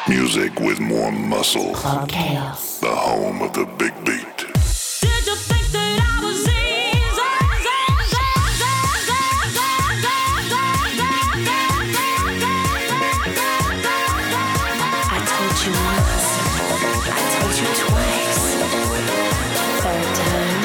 Music with more muscle. Club Chaos. The home of the big beat. Did you think that I was easy? I told you once. I told you twice. Third time.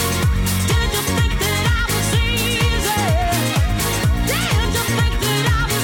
Did you think that I was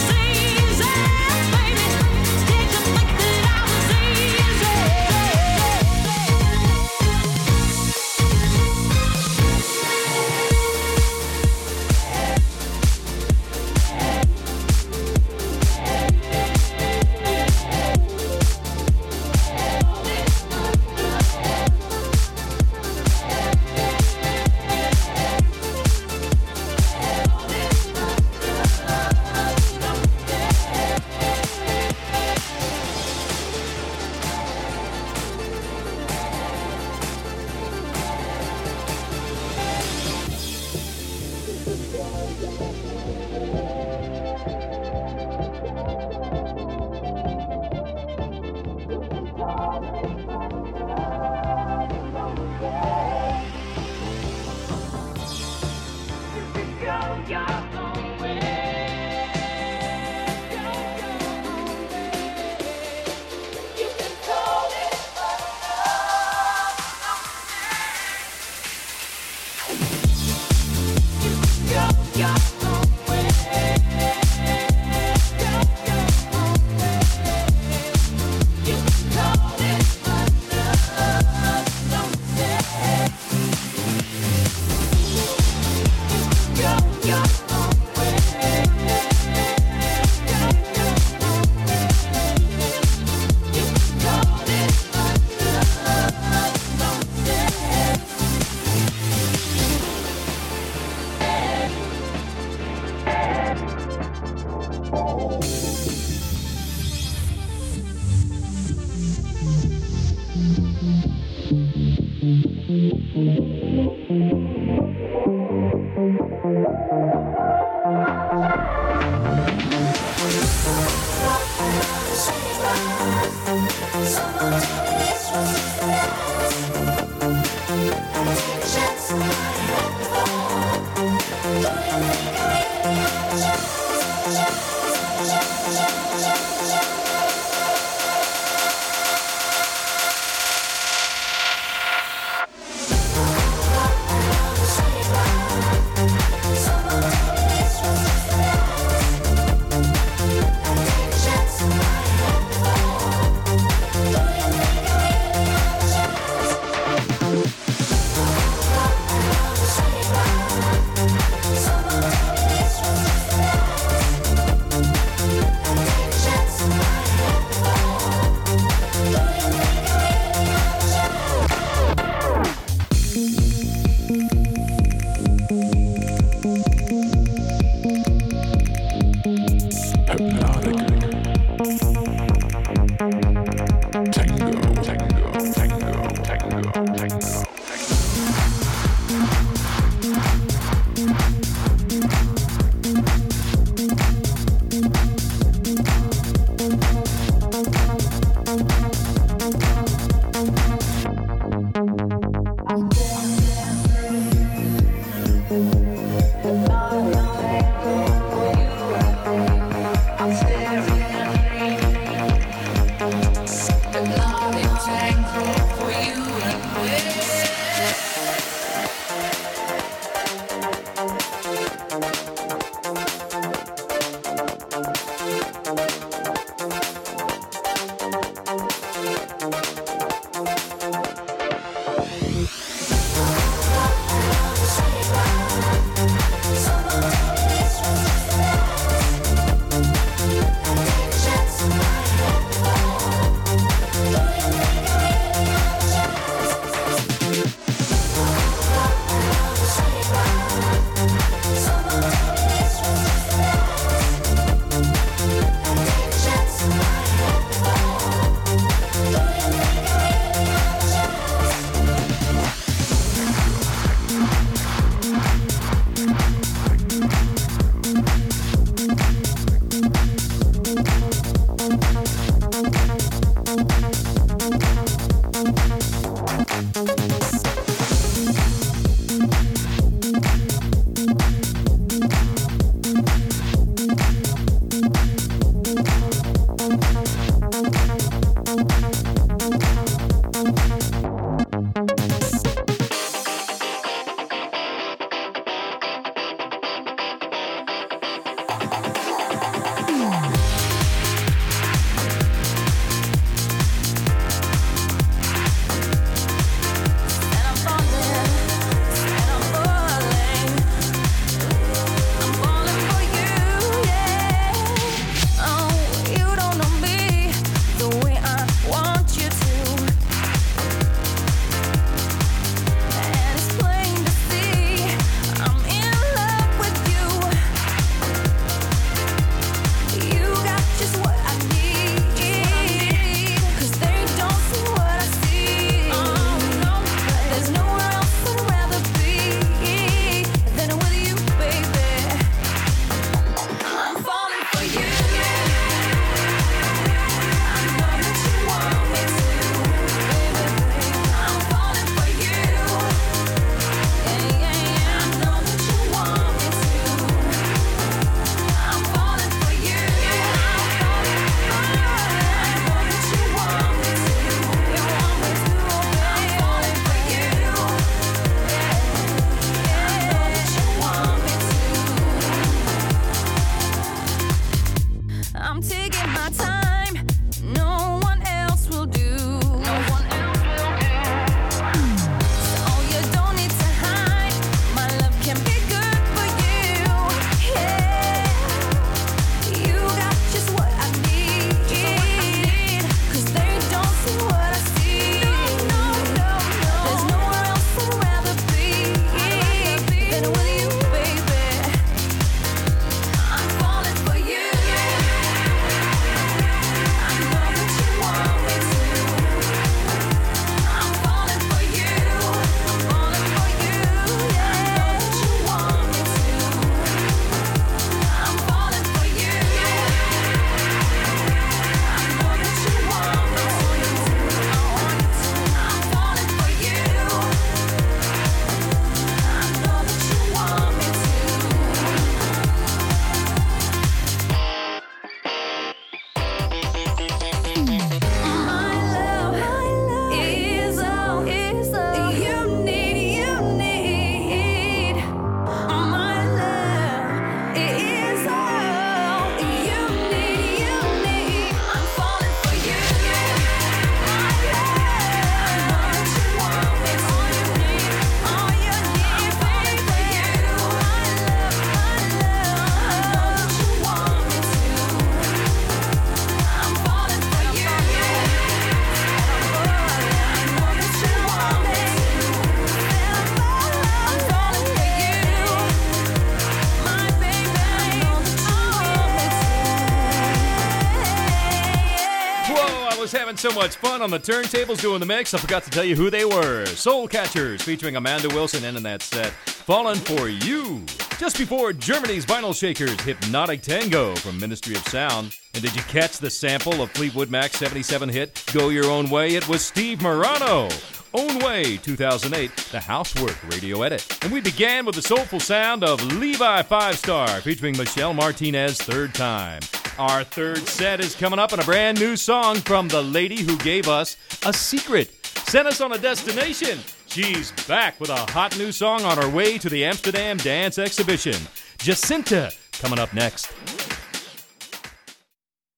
Whoa, I was having so much fun on the turntables doing the mix, I forgot to tell you who they were. Soul Catchers, featuring Amanda Wilson, ending that set. Fallen for You. Just before Germany's Vinyl Shakers, Hypnotic Tango from Ministry of Sound. And did you catch the sample of Fleetwood Mac's 77 hit, Go Your Own Way? It was Steve Morano. Own Way, 2008, the Housework radio edit. And we began with the soulful sound of Levi 5 Star, featuring Michelle Martinez, Third Time. Our third set is coming up, and a brand new song from the lady who gave us A Secret. Sent us on a destination. She's back with a hot new song on her way to the Amsterdam Dance Exhibition. Jacinta, coming up next.